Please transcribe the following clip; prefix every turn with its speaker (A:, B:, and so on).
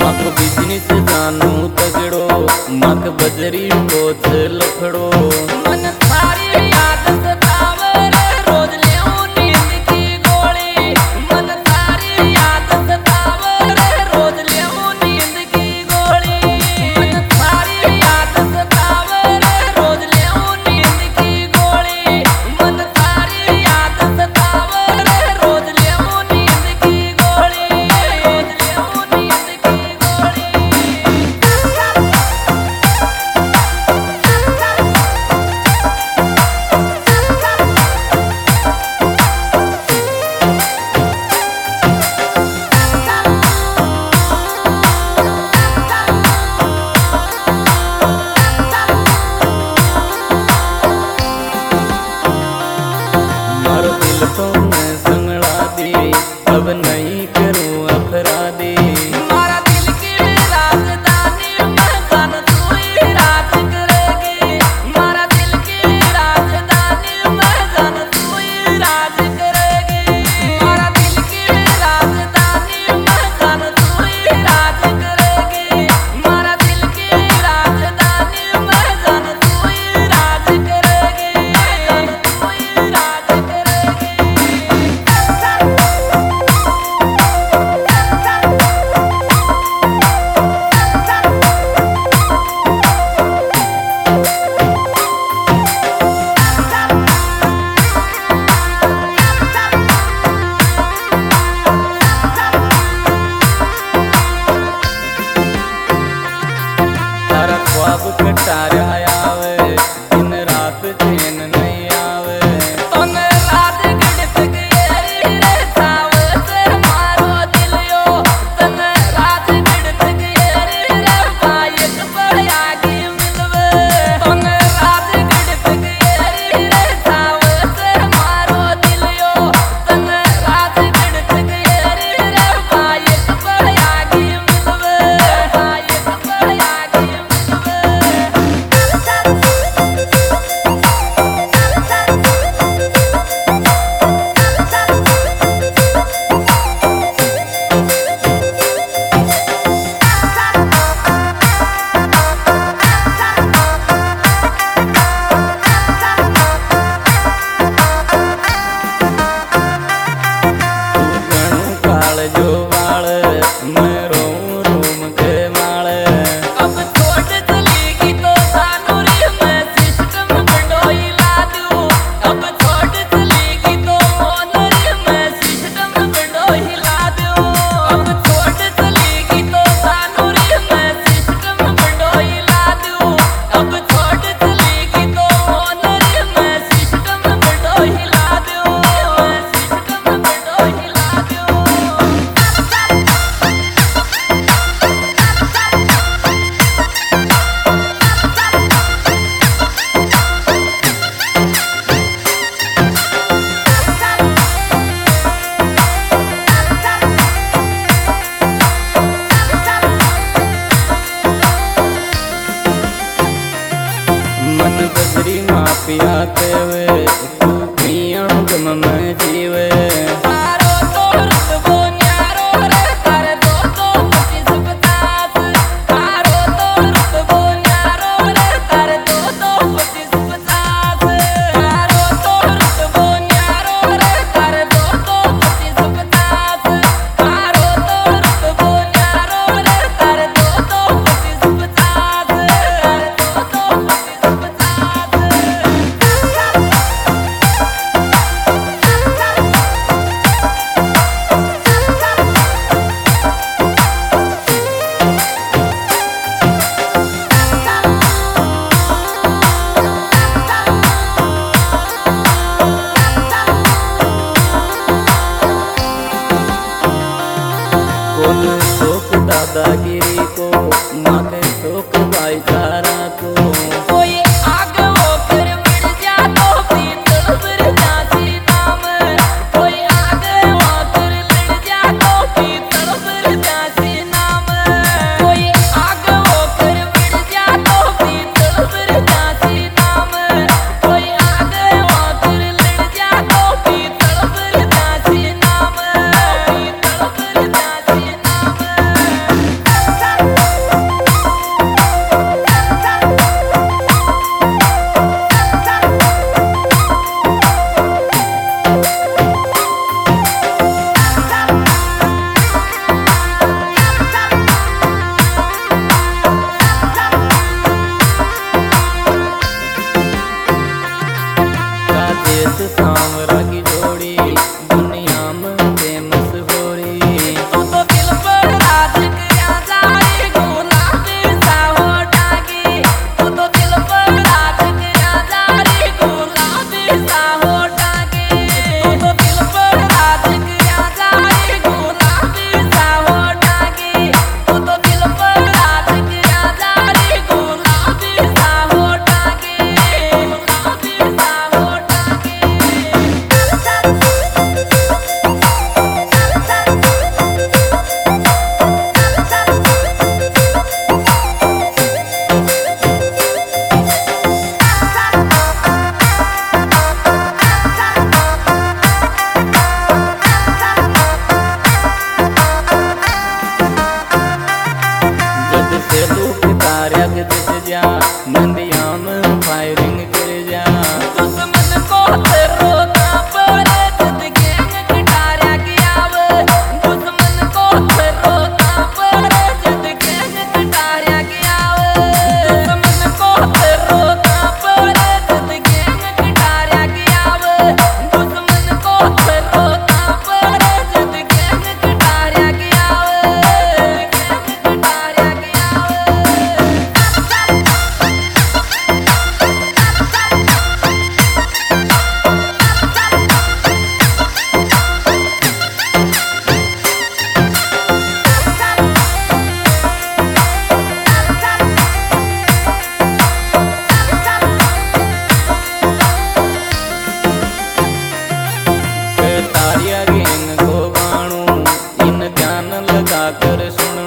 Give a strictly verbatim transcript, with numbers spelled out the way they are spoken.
A: मक बिजनेस जानू तगड़ो, मक बजरी कोच लखड़ो।
B: मन थारी याद सतावे रे, रोज लेऊं नींद की गोली। मन थारी याद सतावे रे, रोज लेऊं नींद की गोली। मन थारी याद सतावे रे, रोज लेऊं नींद की गोली। मन थारी याद सतावे रे, रोज लेऊं नींद की गोली। रोज लेऊं नींद की गोली।
A: मारो दिल तो मैं संगड़ा दी, अब नहीं करूं अपराधी।
B: मारा दिल की राजधानी में जान तू ही राज करेगी। मारा दिल की राजधानी में जान तू ही राज करेगी। मारा दिल की राजधानी में जान तू ही राज करेगी। मारा दिल की राजधानी में जान तू ही राज करेगी। जान तू ही राज करेगी।
A: तारा ख्वाब कटारा आवे, दिन रात चैन नहीं आवे।
B: तने रात गड़त गई रे छावे से मारो दिल यो। तने रात गड़त गई रे बायक बड़ा की मिलवे। तने रात गड़त गई रे छावे से मारो दिल यो। तने रात गड़त गई रे बायक बड़ा की मिलवे। बायक बड़ा की मिलवे।
A: तू घणो काल जो वाल, मैं रोऊं रूम के माल।
B: अब छोड़ चलेगी तो सानुरी मैं सिस्टम बंडोई ला दूं। अब छोड़ चलेगी तो मोनरी मैं सिस्टम बंडोई ला दूं। अब छोड़ चलेगी तो सानुरी मैं सिस्टम बंडोई ला दूं। अब छोड़ चलेगी तो मोनरी मैं सिस्टम बंडोई ला दूं। मैं सिस्टम बंडोई ला दूं।
A: मन बजरी मापिया तेवे, तू पिया गम में जीवे।
B: मारो तो रुतबो न्यारो रे, तारे दो तो पच्चीस पचास। मारो तो रुतबो न्यारो रे, तारे दो तो पच्चीस पचास। मारो तो रुतबो न्यारो रे, तारे दो तो पच्चीस पचास। मारो तो रुतबो न्यारो रे, तारे दो तो पच्चीस पचास। तारे दो तो पच्चीस पचास।
A: कौन शोक दादागिरी को, माथे शोक भाईचारा को।
B: कोई आग होकर मिट जा तो पीतल फिर जासी नाम। कोई आग होकर लड़ जा तो पीतल फिर जासी नाम। कोई आग होकर मिट जा तो पीतल फिर जासी नाम। कोई आग होकर लड़ जा तो पीतल फिर जासी नाम। पीतल फिर जासी नाम।
A: सुन